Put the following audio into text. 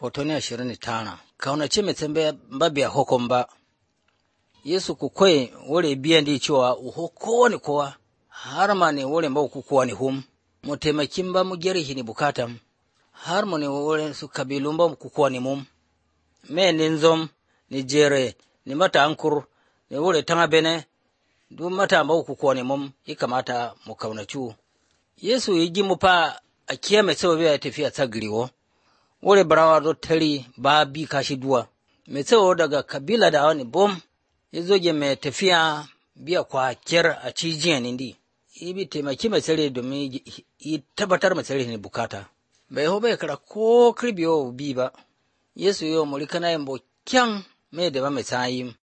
Fotonia 25 kaunace mai babiya hukun ba. Yesu ku kwai wuri biyan da cewa uho kowane kowa har ma ne wurin ba ku kowane hum mu taimakin ba mu gyara shi ne bukatan har mu ne wurin su kabilun ba ku kowane mum me ninzom ni jere ni mata ankur ni wuri tanga bene duk mata ba ku kowane mum ya kamata mu kaunacu. Yesu yi ji mu fa a kiyame tsawo ya tafiya tsagiriwo wuri barawa do tari ba bi kashi duwa mai tsawo daga kabila da wani bom ya zoge mai tafiya biya kwa kyar a cijiya nindi ibi taimaki mai tsare domin yi tabbatar mai tsare ne bukata bai ho bai kara ko kirbiyo bi ba. Yesu yau muri kana yin bo kyan mai da ba mai tsayi